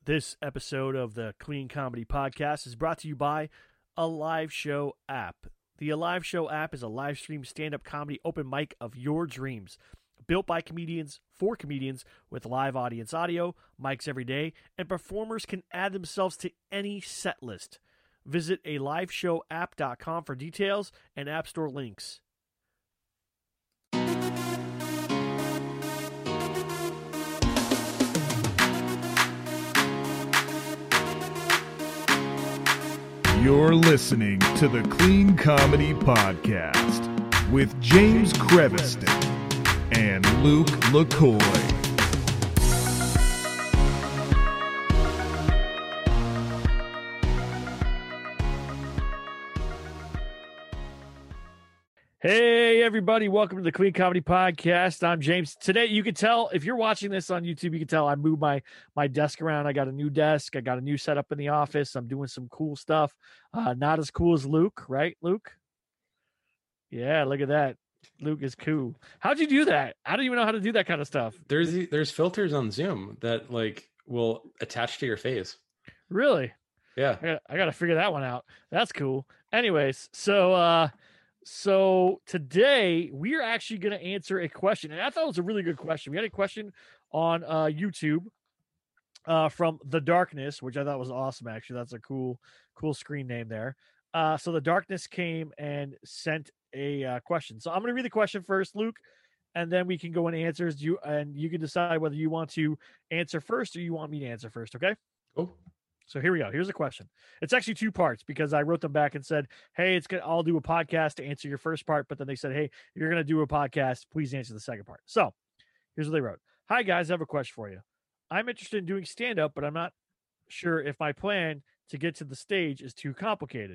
This episode of the Clean Comedy Podcast is brought to you by Alive Show app. The Alive Show app is a live stream stand-up comedy open mic of your dreams. Built by comedians for comedians with live audience audio, mics every day, and performers can add themselves to any set list. Visit aliveshowapp.com for details and App Store links. You're listening to the Clean Comedy Podcast with James Creviston and Luke LaCoy. Hey, everybody. Welcome to the Clean Comedy Podcast. I'm James. Today, you can tell, if you're watching this on YouTube, you can tell I moved my desk around. I got a new desk. I got a new setup in the office. I'm doing some cool stuff. Not as cool as Luke, right, Luke? Yeah, look at that. Luke is cool. How'd you do that? I don't even know how to do that kind of stuff. There's filters on Zoom that will attach to your face. Really? Yeah. I got to figure that one out. That's cool. Anyways, so today we are actually going to answer a question, and I thought it was a really good question. We had a question on YouTube from The Darkness, which I thought was awesome. Actually, that's a cool screen name there. So The Darkness came and sent a question. So I'm going to read the question first, Luke, and then we can go into answers. You can decide whether you want to answer first or you want me to answer first. Okay. Cool. So here we go. Here's a question. It's actually two parts because I wrote them back and said, hey, I'll do a podcast to answer your first part. But then they said, hey, if you're going to do a podcast, please answer the second part. So here's what they wrote. Hi, guys. I have a question for you. I'm interested in doing stand-up, but I'm not sure if my plan to get to the stage is too complicated.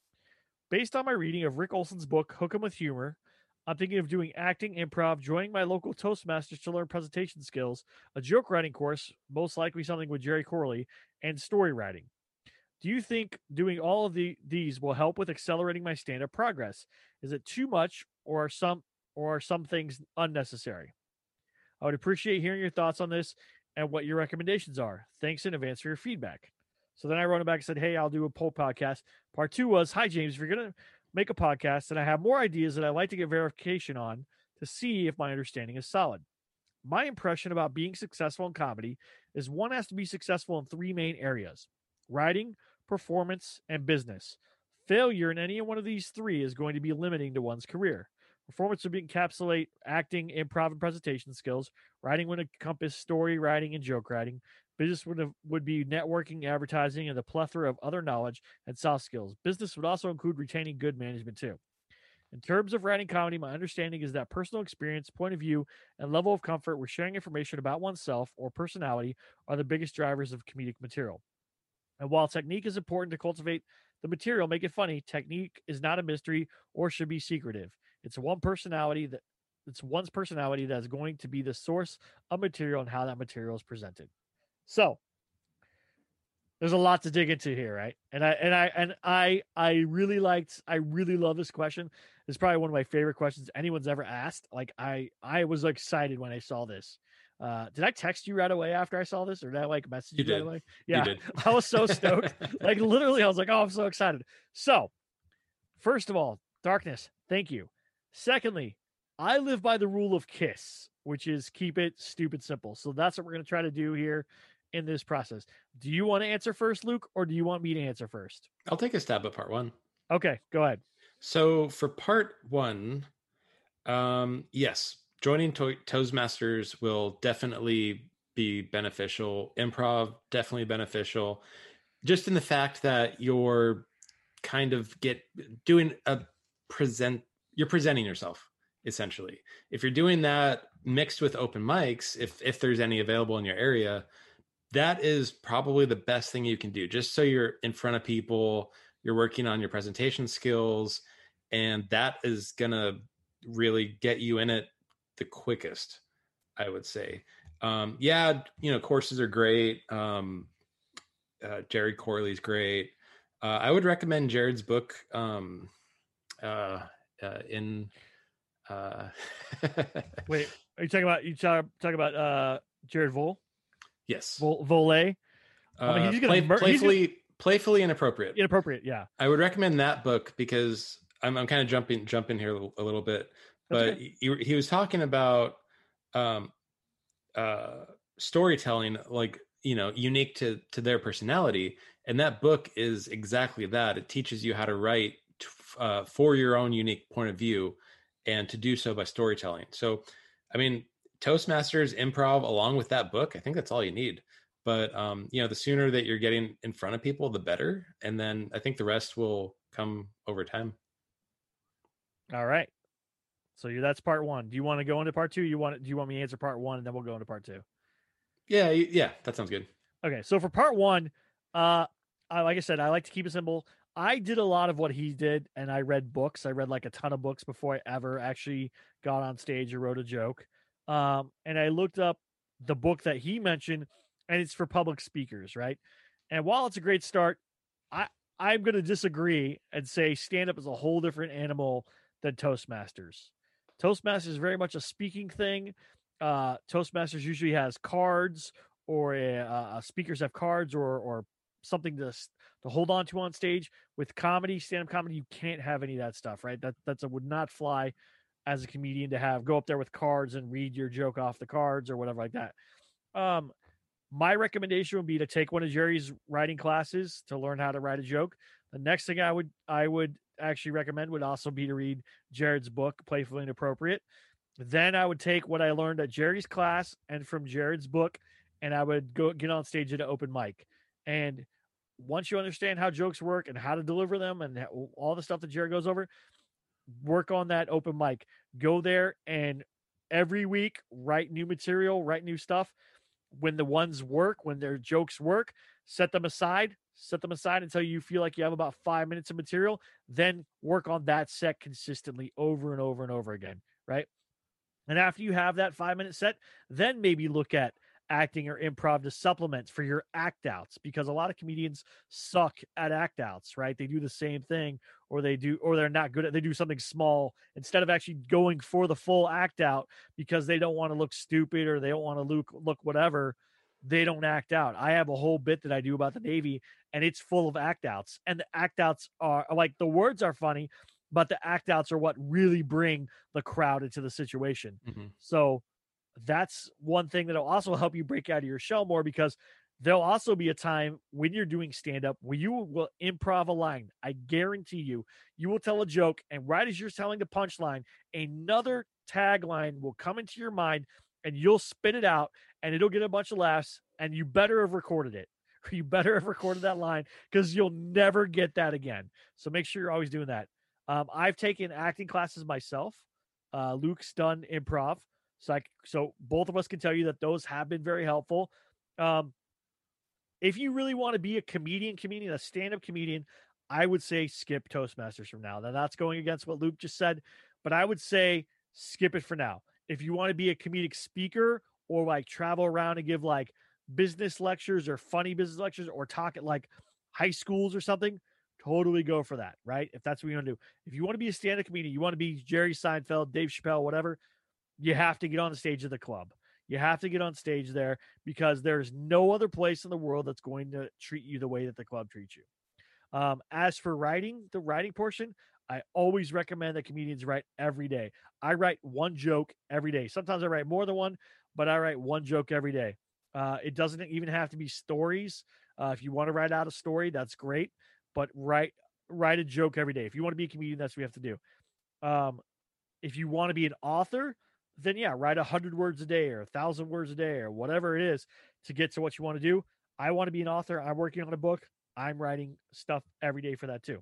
Based on my reading of Rick Olson's book, Hook 'em with Humor, I'm thinking of doing acting, improv, joining my local Toastmasters to learn presentation skills, a joke writing course, most likely something with Jerry Corley, and story writing. Do you think doing all of these will help with accelerating my stand-up progress? Is it too much, or are some things unnecessary? I would appreciate hearing your thoughts on this and what your recommendations are. Thanks in advance for your feedback. So then I wrote him back and said, hey, I'll do a poll podcast. Part 2 was, hi, James, if you're going to make a podcast and I have more ideas that I'd like to get verification on to see if my understanding is solid. My impression about being successful in comedy is one has to be successful in 3 main areas: writing, performance, and business. Failure in any one of these 3 is going to be limiting to one's career. Performance would encapsulate acting, improv, and presentation skills. Writing would encompass story writing and joke writing. Business would be networking, advertising, and the plethora of other knowledge and soft skills. Business would also include retaining good management too. In terms of writing comedy, my understanding is that personal experience, point of view, and level of comfort with sharing information about oneself or personality are the biggest drivers of comedic material. And while technique is important to cultivate the material, make it funny, technique is not a mystery or should be secretive. It's one's personality that is going to be the source of material and how that material is presented. So there's a lot to dig into here, right? And I really love this question. It's probably one of my favorite questions anyone's ever asked. Like I was excited when I saw this. Did I text you right away after I saw this, or did I message you right away? Yeah, you did. I was so stoked. Literally, I was like, oh, I'm so excited. So, first of all, Darkness, thank you. Secondly, I live by the rule of KISS, which is keep it stupid simple. So that's what we're going to try to do here in this process. Do you want to answer first, Luke, or do you want me to answer first? I'll take a stab at part 1. Okay, go ahead. So for part 1, yes, joining Toastmasters will definitely be beneficial. Improv, definitely beneficial. Just in the fact that you're kind of you're presenting yourself, essentially. If you're doing that mixed with open mics, if there's any available in your area, that is probably the best thing you can do. Just so you're in front of people, you're working on your presentation skills, and that is going to really get you in it the quickest, I would say. Courses are great. Jerry Corley's great. I would recommend Jared's book, Wait, are you talking about Jared Vole? Yes. Volay? I mean, he's gonna Playfully inappropriate. Inappropriate, yeah. I would recommend that book because I'm kind of jumping here a little bit, but he was talking about storytelling, like, unique to their personality, and that book is exactly that. It teaches you how to write for your own unique point of view, and to do so by storytelling. So, I mean, Toastmasters, improv, along with that book, I think that's all you need. But the sooner that you're getting in front of people, the better. And then I think the rest will come over time. All right. So that's part one. Do you want to go into part two? Do you want me to answer part one and then we'll go into part two? Yeah, that sounds good. Okay. So for part one, like I said, I like to keep it simple. I did a lot of what he did, and I read books. I read like a ton of books before I ever actually got on stage or wrote a joke. And I looked up the book that he mentioned, and it's for public speakers, right? And while it's a great start, I'm going to disagree and say stand-up is a whole different animal than Toastmasters. Toastmasters is very much a speaking thing. Toastmasters usually has cards, or speakers have cards or something to hold on to on stage. With comedy, stand-up comedy, you can't have any of that stuff, right? That would not fly as a comedian to go up there with cards and read your joke off the cards or whatever like that. My recommendation would be to take one of Jerry's writing classes to learn how to write a joke. The next thing I would actually recommend would also be to read Jared's book, Playfully Inappropriate. Then I would take what I learned at Jerry's class and from Jared's book, and I would go get on stage at an open mic. And once you understand how jokes work and how to deliver them and all the stuff that Jared goes over, work on that open mic. Go there and every week write new material, write new stuff. When the ones work, when their jokes work, set them aside until you feel like you have about 5 minutes of material. Then work on that set consistently over and over and over again, right? And after you have that 5-minute set, then maybe look at acting or improv to supplement for your act outs, because a lot of comedians suck at act outs, right? They do the same thing, or they're not good at, they do something small instead of actually going for the full act out because they don't want to look stupid or they don't want to look whatever. They don't act out. I have a whole bit that I do about the Navy, and it's full of act outs, and the act outs are like, the words are funny, but the act outs are what really bring the crowd into the situation. Mm-hmm. So that's one thing that'll also help you break out of your shell more, because there'll also be a time when you're doing stand-up where you will improv a line. I guarantee you will tell a joke, and right as you're telling the punchline, another tagline will come into your mind, and you'll spit it out, and it'll get a bunch of laughs, and you better have recorded it. You better have recorded that line, because you'll never get that again. So make sure you're always doing that. I've taken acting classes myself. Luke's done improv. So both of us can tell you that those have been very helpful. If you really want to be a comedian, a stand-up comedian, I would say skip Toastmasters from now. Now, that's going against what Luke just said, but I would say skip it for now. If you want to be a comedic speaker, or like travel around and give like business lectures or funny business lectures, or talk at like high schools or something, totally go for that, right? If that's what you want to do. If you want to be a stand-up comedian, you want to be Jerry Seinfeld, Dave Chappelle, whatever, you have to get on the stage of the club. You have to get on stage there, because there's no other place in the world that's going to treat you the way that the club treats you. As for writing, the writing portion, I always recommend that comedians write every day. I write one joke every day. Sometimes I write more than one, but I write one joke every day. It doesn't even have to be stories. If you want to write out a story, that's great, but write a joke every day. If you want to be a comedian, that's what you have to do. If you want to be an author, then yeah, write 100 words a day or 1,000 words a day or whatever it is to get to what you want to do. I want to be an author. I'm working on a book. I'm writing stuff every day for that too.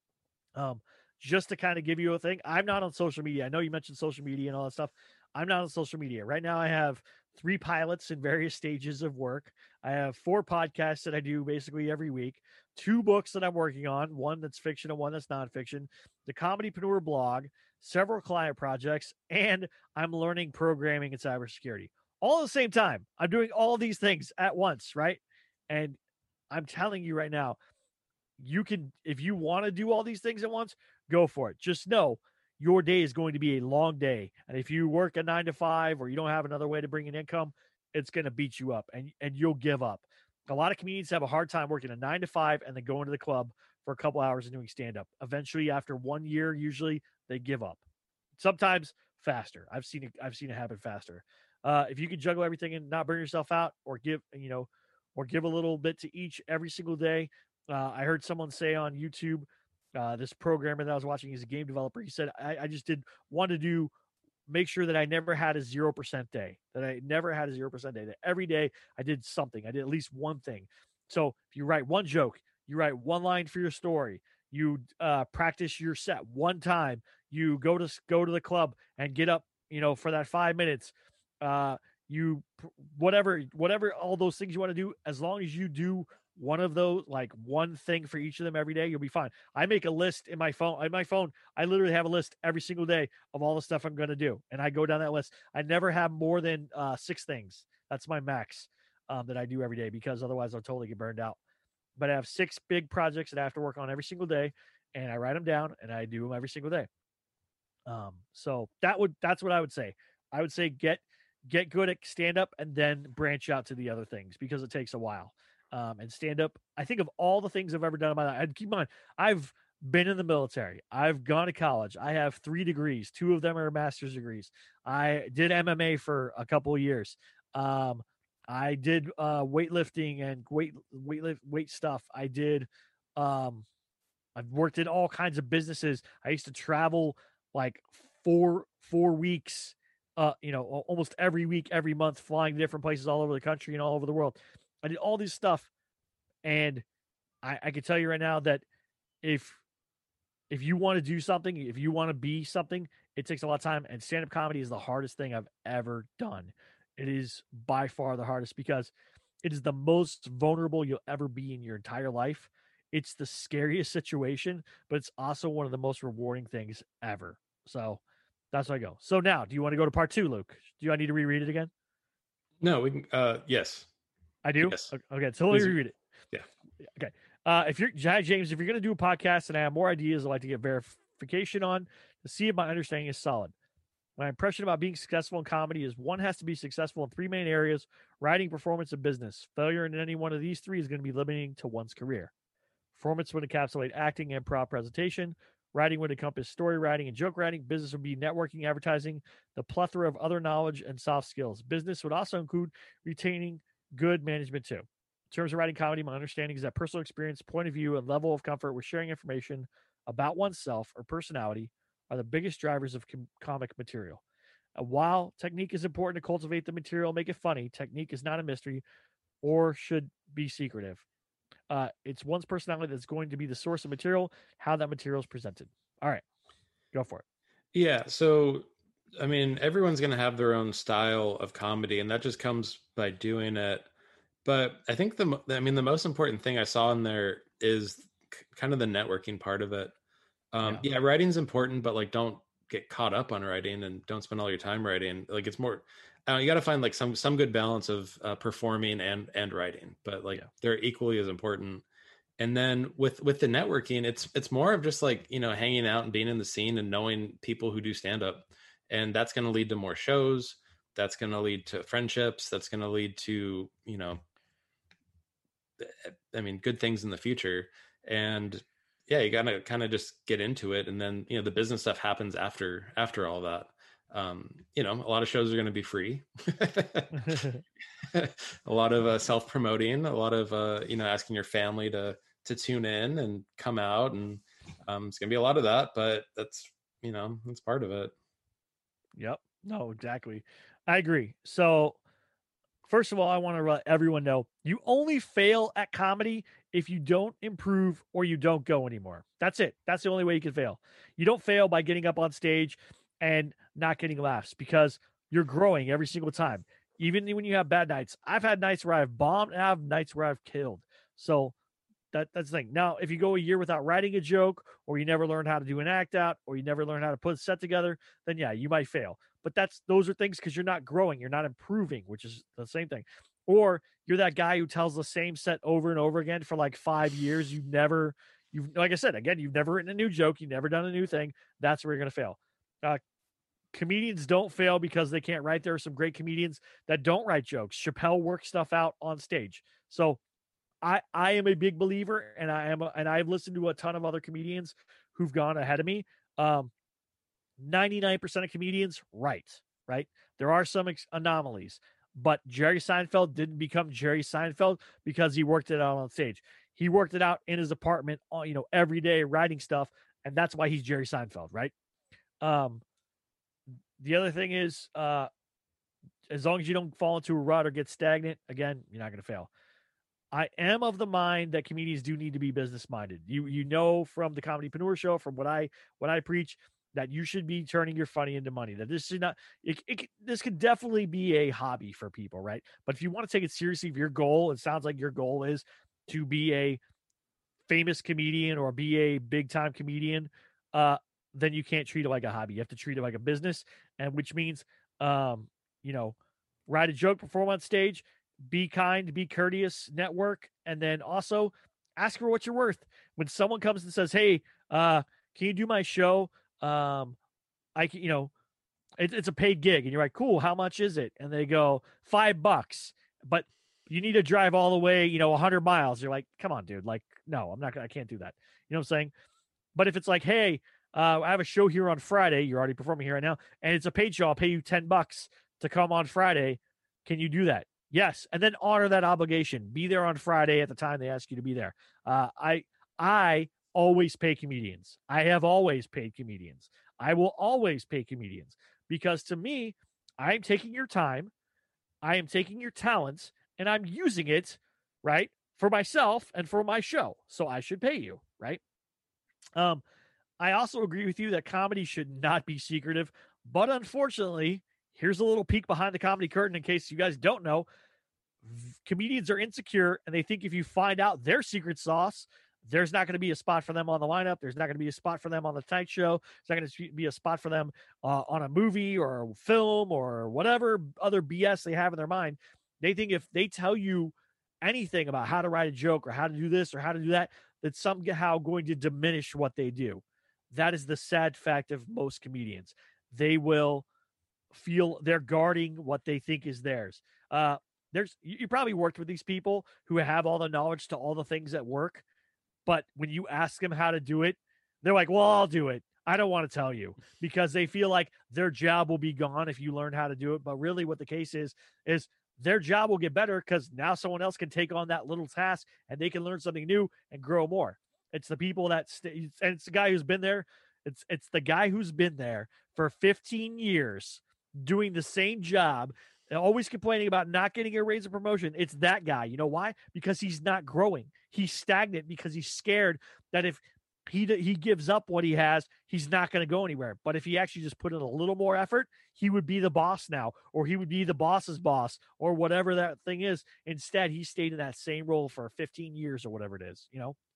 Just to kind of give you a thing, I'm not on social media. I know you mentioned social media and all that stuff. I'm not on social media. Right now I have 3 pilots in various stages of work. I have 4 podcasts that I do basically every week, 2 books that I'm working on, one that's fiction and one that's nonfiction, the Comedypreneur blog, several client projects, and I'm learning programming and cybersecurity all at the same time. I'm doing all these things at once, right? And I'm telling you right now, you can, if you want to do all these things at once, go for it. Just know your day is going to be a long day. And if you work a 9 to 5 or you don't have another way to bring in income, it's going to beat you up and you'll give up. A lot of comedians have a hard time working a 9 to 5 and then going to the club for a couple hours and doing stand up. Eventually, after 1 year, usually they give up. Sometimes faster. I've seen it happen faster. If you can juggle everything and not burn yourself out, or give a little bit to each every single day. I heard someone say on YouTube, this programmer that I was watching, he's a game developer. He said, I just wanted to make sure that I never had a 0% day, that every day I did something. I did at least one thing. So if you write one joke, you write one line for your story, you practice your set one time, you go to the club and get up, for that 5 minutes, you whatever all those things you want to do, as long as you do one of those, like one thing for each of them every day, you'll be fine. I make a list in my phone. I literally have a list every single day of all the stuff I'm going to do, and I go down that list. I never have more than 6 things. That's my max that I do every day, because otherwise I'll totally get burned out. But I have 6 big projects that I have to work on every single day, and I write them down and I do them every single day. So that's what I would say. I would say get good at stand up and then branch out to the other things, because it takes a while. And stand up, I think of all the things I've ever done in my life. And keep in mind, I've been in the military. I've gone to college. I have 3 degrees. 2 of them are master's degrees. I did MMA for a couple of years. I did weightlifting and weight stuff. I did. I've worked in all kinds of businesses. I used to travel like 4 weeks, almost every week, every month, flying to different places all over the country and all over the world. I did all this stuff, and I can tell you right now that if you want to do something, if you want to be something, it takes a lot of time, and stand-up comedy is the hardest thing I've ever done. It is by far the hardest, because it is the most vulnerable you'll ever be in your entire life. It's the scariest situation, but it's also one of the most rewarding things ever. So that's where I go. So now, do you want to go to part 2, Luke? Do I need to reread it again? No, we can. Yes. I do? Yes. Okay, so let me read it. Yeah. Okay. James, if you're going to do a podcast and I have more ideas I'd like to get verification on to see if my understanding is solid. My impression about being successful in comedy is one has to be successful in 3 main areas: writing, performance, and business. Failure in any one of these 3 is going to be limiting to one's career. Performance would encapsulate acting and improv presentation. Writing would encompass story writing and joke writing. Business would be networking, advertising, the plethora of other knowledge and soft skills. Business would also include retaining good management too. In terms of writing comedy, my understanding is that personal experience, point of view, and level of comfort with sharing information about oneself or personality are the biggest drivers of comic material. While technique is important to cultivate the material, make it funny, technique is not a mystery or should be secretive. It's one's personality that's going to be the source of material, how that material is presented. All right, go for it. Yeah. So, I mean, everyone's going to have their own style of comedy, and that just comes by doing it. But I think the most important thing I saw in there is kind of the networking part of it. Yeah, writing's important, but like, don't get caught up on writing and don't spend all your time writing. Like, it's more, you got to find like some good balance of performing and writing, but like they're equally as important. And then with the networking, it's more of just like, hanging out and being in the scene and knowing people who do stand up, and that's going to lead to more shows. That's going to lead to friendships. That's going to lead to, good things in the future. And yeah, you got to kind of just get into it. And then, the business stuff happens after all that. A lot of shows are going to be free. A lot of self-promoting, a lot of, asking your family to tune in and come out. And it's going to be a lot of that, but that's part of it. Yep. No, exactly. I agree. So first of all, I want to let everyone know you only fail at comedy if you don't improve or you don't go anymore. That's it. That's the only way you can fail. You don't fail by getting up on stage and not getting laughs, because you're growing every single time. Even when you have bad nights. I've had nights where I've bombed and I have nights where I've killed. So that's the thing. Now, if you go a year without writing a joke, or you never learn how to do an act out, or you never learn how to put a set together, then yeah, you might fail. But those are things because you're not growing, you're not improving, which is the same thing. Or you're that guy who tells the same set over and over again for like 5 years. You've like I said, again, you've never written a new joke, you've never done a new thing. That's where you're going to fail. Comedians don't fail because they can't write. There are some great comedians that don't write jokes. Chappelle works stuff out on stage. So I am a big believer, and I've listened to a ton of other comedians who've gone ahead of me. 99% of comedians, right? There are some anomalies, but Jerry Seinfeld didn't become Jerry Seinfeld because he worked it out on stage. He worked it out in his apartment, every day writing stuff, and that's why he's Jerry Seinfeld, right? The other thing is, as long as you don't fall into a rut or get stagnant, again, you're not going to fail. I am of the mind that comedians do need to be business minded. You know from the Comedypreneur Show, from what I preach, that you should be turning your funny into money. That this should not. This could definitely be a hobby for people, right? But if you want to take it seriously, if your goal, it sounds like your goal is to be a famous comedian or be a big time comedian, then you can't treat it like a hobby. You have to treat it like a business, and which means, write a joke, perform on stage, be kind, be courteous, network, and then also ask for what you're worth. When someone comes and says, "Hey, can you do my show?" I can, it's a paid gig, and you're like, "Cool, how much is it?" And they go $5, but you need to drive all the way, 100 miles. You're like, "Come on, dude! Like, no, I can't do that." You know what I'm saying? But if it's like, "Hey, I have a show here on Friday. You're already performing here right now, and it's a paid show. I'll pay you $10 to come on Friday. Can you do that?" Yes, and then honor that obligation. Be there on Friday at the time they ask you to be there. I always pay comedians. I have always paid comedians. I will always pay comedians because to me, I'm taking your time, I am taking your talents, and I'm using it, right, for myself and for my show. So I should pay you, right? I also agree with you that comedy should not be secretive, but unfortunately, here's a little peek behind the comedy curtain in case you guys don't know. Comedians are insecure, and they think if you find out their secret sauce, there's not going to be a spot for them on the lineup. There's not going to be a spot for them on the Tonight Show. There's not going to be a spot for them on a movie or a film or whatever other BS they have in their mind. They think if they tell you anything about how to write a joke or how to do this or how to do that, that's somehow going to diminish what they do. That is the sad fact of most comedians. They will feel they're guarding what they think is theirs. You probably worked with these people who have all the knowledge to all the things that work, but when you ask them how to do it, they're like, "Well, I'll do it. I don't want to tell you," because they feel like their job will be gone if you learn how to do it. But really what the case is their job will get better because now someone else can take on that little task and they can learn something new and grow more. It's the people that and it's the guy who's been there. It's the guy who's been there for 15 years doing the same job, always complaining about not getting a raise or promotion. It's that guy. You know why? Because he's not growing. He's stagnant because he's scared that if he gives up what he has, he's not going to go anywhere. But if he actually just put in a little more effort, he would be the boss now, or he would be the boss's boss, or whatever that thing is. Instead, he stayed in that same role for 15 years or whatever it is,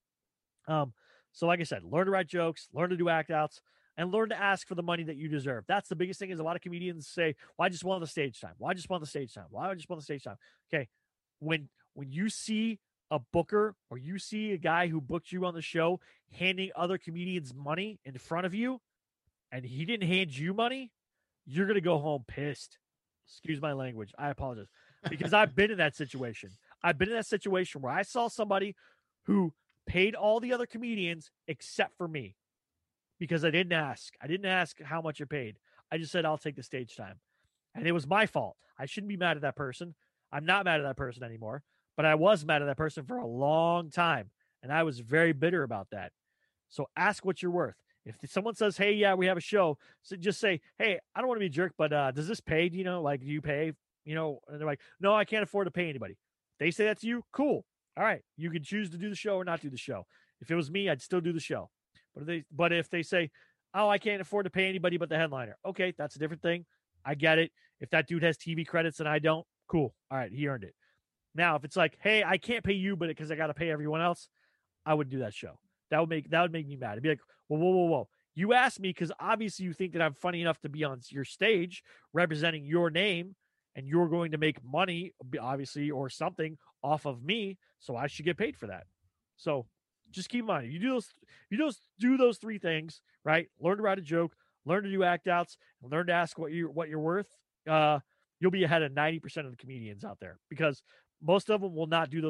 So like I said, learn to write jokes, learn to do act outs, and learn to ask for the money that you deserve. That's the biggest thing is a lot of comedians say, "Well, I just want the stage time. Well, I just want the stage time. Well, I just want the stage time." Okay. When you see a booker or you see a guy who booked you on the show handing other comedians money in front of you and he didn't hand you money, you're going to go home pissed. Excuse my language. I apologize. Because I've been in that situation. I've been in that situation where I saw somebody who paid all the other comedians except for me because I didn't ask. I didn't ask how much you're paid. I just said, "I'll take the stage time." And it was my fault. I shouldn't be mad at that person. I'm not mad at that person anymore, but I was mad at that person for a long time. And I was very bitter about that. So ask what you're worth. If someone says, "Hey, yeah, we have a show," so just say, "Hey, I don't want to be a jerk, but does this pay? Do you pay? And they're like, "No, I can't afford to pay anybody." They say that to you. Cool. All right. You can choose to do the show or not do the show. If it was me, I'd still do the show. But if they say, "Oh, I can't afford to pay anybody but the headliner." Okay, that's a different thing. I get it. If that dude has TV credits and I don't, cool. All right, he earned it. Now, if it's like, "Hey, I can't pay you, but because I got to pay everyone else," I wouldn't do that show. That would make me mad. It'd be like, whoa. You asked me because obviously you think that I'm funny enough to be on your stage representing your name, and you're going to make money, obviously, or something off of me, so I should get paid for that. So just keep in mind, you do those three things, right? Learn to write a joke, learn to do act outs, and learn to ask what you're worth. You'll be ahead of 90% of the comedians out there because most of them will not do those things.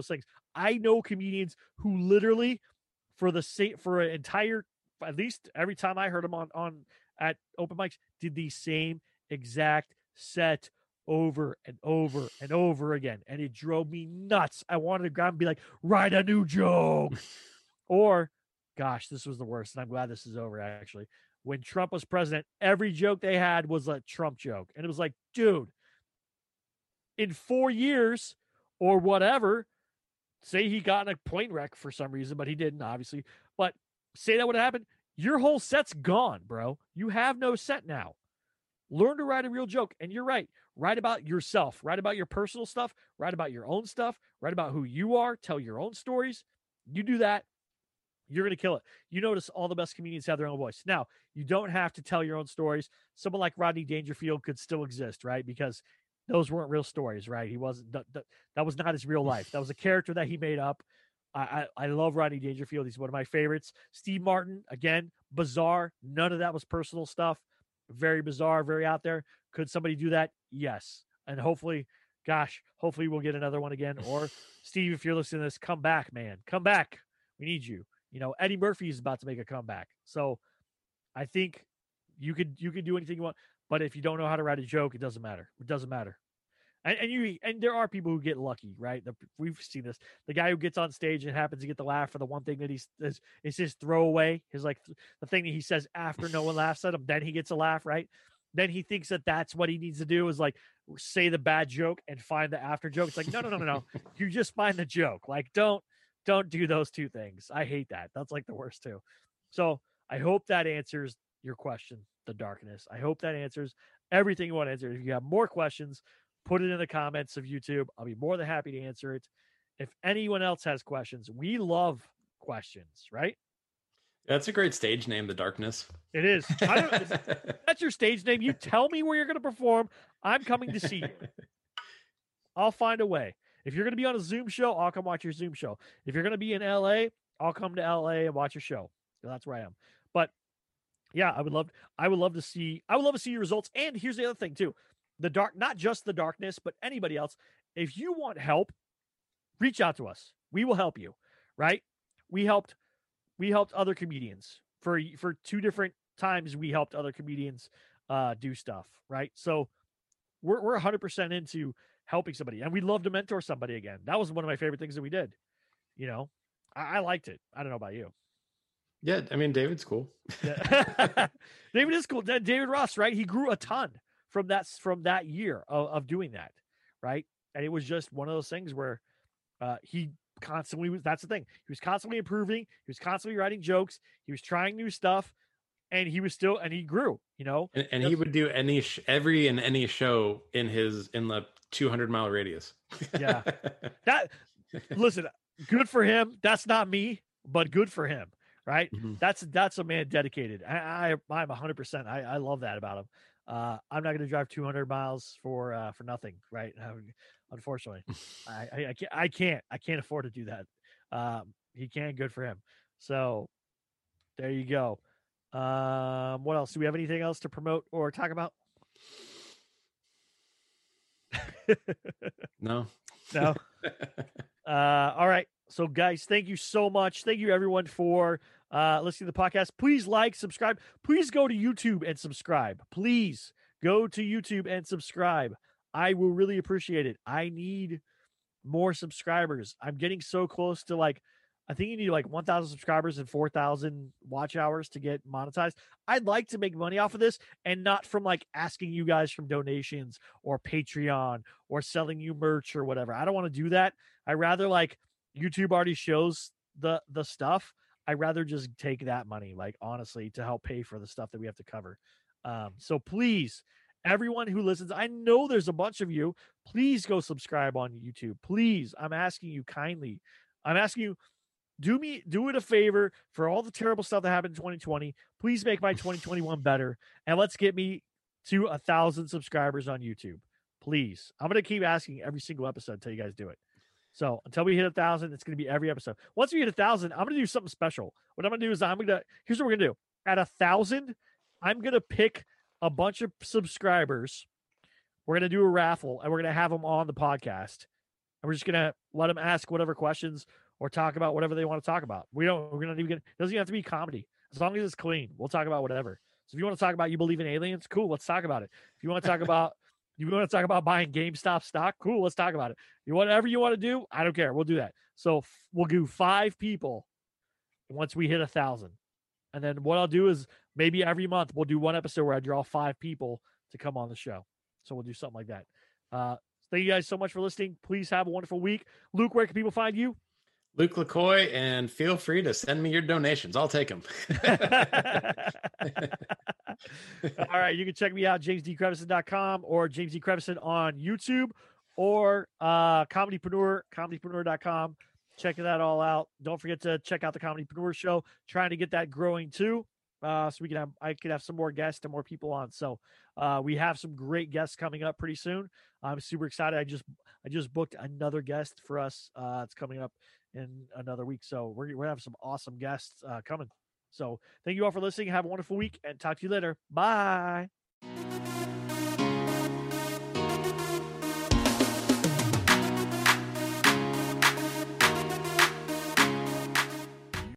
I know comedians who literally for an entire, at least every time I heard them on at open mics, did the same exact set over and over and over again. And it drove me nuts. I wanted to grab and be like, write a new joke. Or, gosh, this was the worst. And I'm glad this is over, actually. When Trump was president, every joke they had was a Trump joke. And it was like, dude, in 4 years or whatever, say he got in a plane wreck for some reason, but he didn't, obviously. But say that would have happened, your whole set's gone, bro. You have no set now. Learn to write a real joke. And you're right. Write about yourself. Write about your personal stuff. Write about your own stuff. Write about who you are. Tell your own stories. You do that, you're going to kill it. You notice all the best comedians have their own voice. Now, you don't have to tell your own stories. Someone like Rodney Dangerfield could still exist, right? Because those weren't real stories, right? He wasn't, that was not his real life. That was a character that he made up. I love Rodney Dangerfield. He's one of my favorites. Steve Martin, again, bizarre. None of that was personal stuff. Very bizarre, very out there. Could somebody do that? Yes. And hopefully we'll get another one again. Or Steve, if you're listening to this, come back, man. Come back. We need you. You know, Eddie Murphy is about to make a comeback. So I think you could do anything you want. But if you don't know how to write a joke, it doesn't matter. It doesn't matter. And there are people who get lucky, right? We've seen this. The guy who gets on stage and happens to get the laugh for the one thing that it's his throwaway, his like the thing that he says after no one laughs at him, then he gets a laugh, right? Then he thinks that that's what he needs to do is like say the bad joke and find the after joke. It's like no. You just find the joke. Like don't do those two things. I hate that. That's like the worst too. So I hope that answers your question, the darkness. I hope that answers everything you want to answer. If you have more questions, put it in the comments of YouTube. I'll be more than happy to answer it. If anyone else has questions, we love questions, right? That's a great stage name, The Darkness. It is. That's your stage name. You tell me where you're going to perform. I'm coming to see you. I'll find a way. If you're going to be on a Zoom show, I'll come watch your Zoom show. If you're going to be in LA, I'll come to LA and watch your show. So that's where I am. But yeah, I would love to see your results. And here's the other thing too. Not just The Darkness, but anybody else. If you want help, reach out to us. We will help you, right? We helped other comedians for 2 different times. We helped other comedians do stuff, right? So we're 100% into helping somebody, and we'd love to mentor somebody again. That was one of my favorite things that we did. You know, I liked it. I don't know about you. Yeah, I mean, David's cool. Yeah. David is cool. David Ross, right? He grew a ton from that year of doing that, right? And it was just one of those things where he constantly was. That's the thing. He was constantly improving. He was constantly writing jokes. He was trying new stuff, and he grew. You know, and he would do any show in the 200-mile radius. Yeah, listen, good for him. That's not me, but good for him, right? Mm-hmm. That's a man dedicated. I'm 100%. I love that about him. I'm not going to drive 200 miles for nothing, right? Unfortunately, I can't afford to do that. He can. Good for him. So there you go. What else? Do we have anything else to promote or talk about? No. All right. So guys, thank you so much. Thank you everyone for listening to the podcast. Please like, subscribe. Please go to YouTube and subscribe. Please go to YouTube and subscribe. I will really appreciate it. I need more subscribers. I'm getting so close to I think you need 1,000 subscribers and 4,000 watch hours to get monetized. I'd like to make money off of this and not from asking you guys from donations or Patreon or selling you merch or whatever. I don't want to do that. I rather YouTube already shows the stuff. I rather just take that money, honestly, to help pay for the stuff that we have to cover. So please, everyone who listens, I know there's a bunch of you. Please go subscribe on YouTube. Please, I'm asking you kindly. I'm asking you, do it a favor for all the terrible stuff that happened in 2020. Please make my 2021 better, and let's get me to 1,000 subscribers on YouTube. Please, I'm gonna keep asking every single episode until you guys do it. So until we hit 1,000, it's gonna be every episode. Once we hit 1,000, I'm gonna do something special. What I'm gonna do is here's what we're gonna do. At 1,000, I'm gonna pick a bunch of subscribers. We're gonna do a raffle, and we're gonna have them on the podcast. and we're just gonna let them ask whatever questions or talk about whatever they want to talk about. We're not even it doesn't even have to be comedy. As long as it's clean, we'll talk about whatever. So if you want to talk about you believe in aliens, cool, let's talk about it. If you want to talk about buying GameStop stock, cool, let's talk about it. Whatever you want to do, I don't care. We'll do that. So we'll do 5 people once we hit 1,000. And then what I'll do is maybe every month we'll do one episode where I draw 5 people to come on the show. So we'll do something like that. Thank you guys so much for listening. Please have a wonderful week. Luke, where can people find you? Luke LaCoy, and feel free to send me your donations. I'll take them. All right. You can check me out, jamesdcrevison.com or James D. Crevison on YouTube or comedypreneur.com. Check that all out. Don't forget to check out the Comedypreneur Show. Trying to get that growing too. So I could have some more guests and more people on. So we have some great guests coming up pretty soon. I'm super excited. I just booked another guest for us. It's coming up in another week. So we're gonna have some awesome guests coming. So thank you all for listening. Have a wonderful week and talk to you later. Bye.